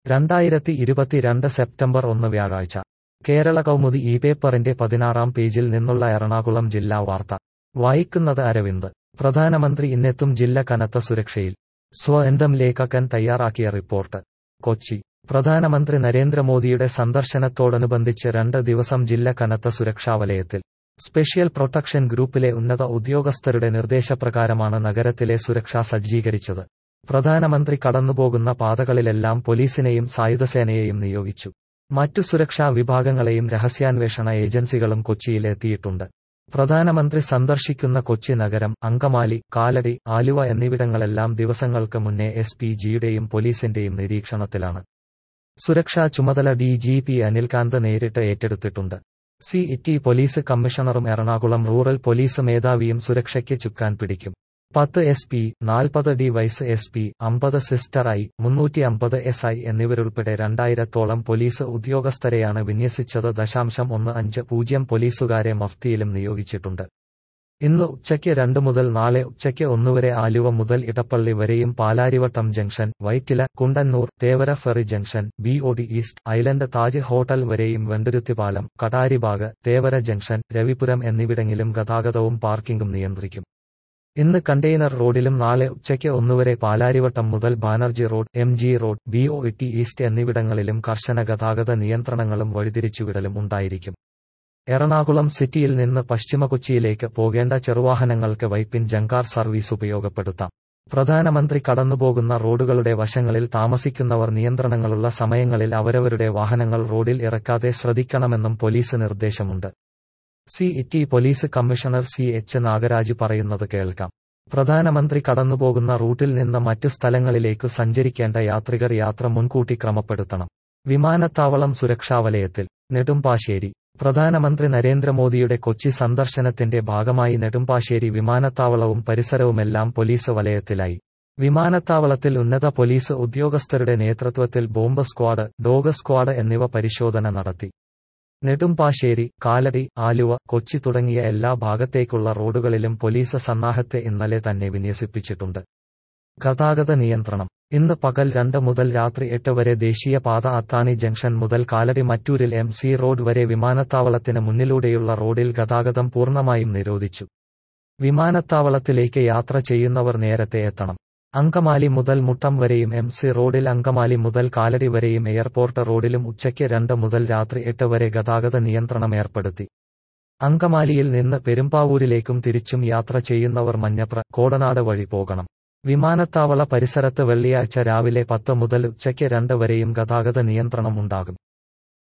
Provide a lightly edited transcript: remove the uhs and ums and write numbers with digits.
2022 September 1 വ്യാഴാഴ്ച കേരള കൗമുദി ഈ പേപ്പറിന്റെ 16-ാം പേജിൽ നിന്നുള്ള എറണാകുളം ജില്ലാ വാർത്ത വായിക്കുന്നത് അരവിന്ദ്. പ്രധാനമന്ത്രി ഇന്നെത്തും, ജില്ല കനത്ത സുരക്ഷയിൽ. സ്വന്തം ലേഖകൻ തയ്യാറാക്കിയ റിപ്പോർട്ട്. കൊച്ചി. പ്രധാനമന്ത്രി നരേന്ദ്രമോദിയുടെ സന്ദർശനത്തോടനുബന്ധിച്ച് 2 ദിവസം ജില്ല കനത്ത സുരക്ഷാവലയത്തിൽ. സ്പെഷ്യൽ പ്രൊട്ടക്ഷൻ ഗ്രൂപ്പിലെ ഉന്നത ഉദ്യോഗസ്ഥരുടെ നിർദ്ദേശപ്രകാരമാണ് നഗരത്തിലെ സുരക്ഷ സജ്ജീകരിച്ചത്. പ്രധാനമന്ത്രി കടന്നുപോകുന്ന പാതകളിലെല്ലാം പോലീസിനെയും സായുധസേനയെയും നിയോഗിച്ചു. മറ്റു സുരക്ഷാ വിഭാഗങ്ങളെയും രഹസ്യാന്വേഷണ ഏജൻസികളും കൊച്ചിയിൽ എത്തിയിട്ടുണ്ട്. പ്രധാനമന്ത്രി സന്ദർശിക്കുന്ന കൊച്ചി നഗരം, അങ്കമാലി, കാലടി, ആലുവ എന്നിവിടങ്ങളെല്ലാം ദിവസങ്ങൾക്ക് മുന്നേ എസ്.പി.ജിയുടെയും പോലീസിന്റെയും നിരീക്ഷണത്തിലാണ്. സുരക്ഷാ ചുമതല ഡി.ജി.പി അനിൽകാന്ത് നേരിട്ട് ഏറ്റെടുത്തിട്ടുണ്ട്. സിറ്റി പോലീസ് കമ്മീഷണറും എറണാകുളം റൂറൽ പോലീസ് മേധാവിയും സുരക്ഷയ്ക്ക് ചുക്കാൻ പിടിക്കും. 10 SP, 40 DY SP, 50 sister I, 350 SI എന്നിവരുൾപ്പെടെ 2000-ഓളം പോലീസ് ഉദ്യോഗസ്ഥരെയാണ് വിന്യസിച്ചത്. 1.50 പോലീസുകാരെ മഫ്തിയിലും നിയോഗിച്ചിട്ടുണ്ട്. ഇന്ന് ഉച്ചയ്ക്ക് 2 മുതൽ നാളെ ഉച്ചയ്ക്ക് 1 വരെ ആലുവ മുതൽ ഇടപ്പള്ളി വരെയും Palarivattom junction, Vyttila, Kundannoor, Thevara ferry junction, BOD east island Taj hotel വരെയും വെണ്ടുരുത്തിപ്പാലം, കടാരിബാഗ്, തേവര ജംഗ്ഷൻ, രവിപുരം എന്നിവിടങ്ങളിലും ഗതാഗതവും പാർക്കിംഗും നിയന്ത്രിക്കും. ഇന്ന് കണ്ടെയ്നർ റോഡിലും നാളെ ഉച്ചയ്ക്ക് 1 വരെ പാലാരിവട്ടം മുതൽ Banerji road, MG road, BOT east എന്നിവിടങ്ങളിലും കർശന ഗതാഗത നിയന്ത്രണങ്ങളും വഴിതിരിച്ചുവിടലും ഉണ്ടായിരിക്കും. എറണാകുളം സിറ്റിയിൽ നിന്ന് പശ്ചിമ കൊച്ചിയിലേക്ക് പോകേണ്ട ചെറുവാഹനങ്ങൾക്ക് വൈപ്പിൻ ജങ്കാർ സർവീസ് ഉപയോഗപ്പെടുത്താം. പ്രധാനമന്ത്രി കടന്നുപോകുന്ന റോഡുകളുടെ വശങ്ങളിൽ താമസിക്കുന്നവർ നിയന്ത്രണങ്ങളുള്ള സമയങ്ങളിൽ അവരവരുടെ വാഹനങ്ങൾ റോഡിൽ ഇറക്കാതെ ശ്രദ്ധിക്കണമെന്നും പോലീസ് നിർദ്ദേശമുണ്ട്. City police commissioner CH. Nagaraj പറയുന്നത് കേൾക്കാം. പ്രധാനമന്ത്രി കടന്നുപോകുന്ന റൂട്ടിൽ നിന്ന് മറ്റു സ്ഥലങ്ങളിലേക്ക് സഞ്ചരിക്കേണ്ട യാത്രികർ യാത്ര മുൻകൂട്ടി ക്രമപ്പെടുത്തണം. വിമാനത്താവളം സുരക്ഷാവലയത്തിൽ. നെടുമ്പാശ്ശേരി. പ്രധാനമന്ത്രി നരേന്ദ്രമോദിയുടെ കൊച്ചി സന്ദർശനത്തിന്റെ ഭാഗമായി നെടുമ്പാശ്ശേരി വിമാനത്താവളവും പരിസരവുമെല്ലാം പോലീസ് വലയത്തിലായി. വിമാനത്താവളത്തിൽ ഉന്നത പോലീസ് ഉദ്യോഗസ്ഥരുടെ നേതൃത്വത്തിൽ ബോംബ് സ്ക്വാഡ്, ഡോഗ് സ്ക്വാഡ് എന്നിവ പരിശോധന നടത്തി. നെടുമ്പാശ്ശേരി, കാലടി, ആലുവ, കൊച്ചി തുടങ്ങിയ എല്ലാ ഭാഗത്തേക്കുള്ള റോഡുകളിലും പോലീസ് സന്നാഹത്തെ ഇന്നലെ തന്നെ വിന്യസിപ്പിച്ചിട്ടുണ്ട്. ഗതാഗത നിയന്ത്രണം. ഇന്ന് പകൽ 2 മുതൽ രാത്രി 8 വരെ ദേശീയപാത അത്താണി ജംഗ്ഷൻ മുതൽ കാലടി മറ്റൂരിൽ എം.സി റോഡ് വരെ വിമാനത്താവളത്തിന് മുന്നിലൂടെയുള്ള റോഡിൽ ഗതാഗതം പൂർണ്ണമായും നിരോധിച്ചു. വിമാനത്താവളത്തിലേക്ക് യാത്ര ചെയ്യുന്നവർ നേരത്തെ എത്തണം. അങ്കമാലി മുതൽ മുട്ടം വരെയും എം.സി റോഡിൽ അങ്കമാലി മുതൽ കാലടി വരെയും എയർപോർട്ട് റോഡിലും ഉച്ചയ്ക്ക് 2 മുതൽ രാത്രി 8 വരെ ഗതാഗത നിയന്ത്രണം ഏർപ്പെടുത്തി. അങ്കമാലിയിൽ നിന്ന് പെരുമ്പാവൂരിലേക്കും തിരിച്ചും യാത്ര ചെയ്യുന്നവർ മഞ്ഞപ്ര, കോടനാട് വഴി പോകണം. വിമാനത്താവള പരിസരത്ത് വെള്ളിയാഴ്ച രാവിലെ 10 മുതൽ ഉച്ചയ്ക്ക് 2 വരെയും ഗതാഗത നിയന്ത്രണം ഉണ്ടാകും.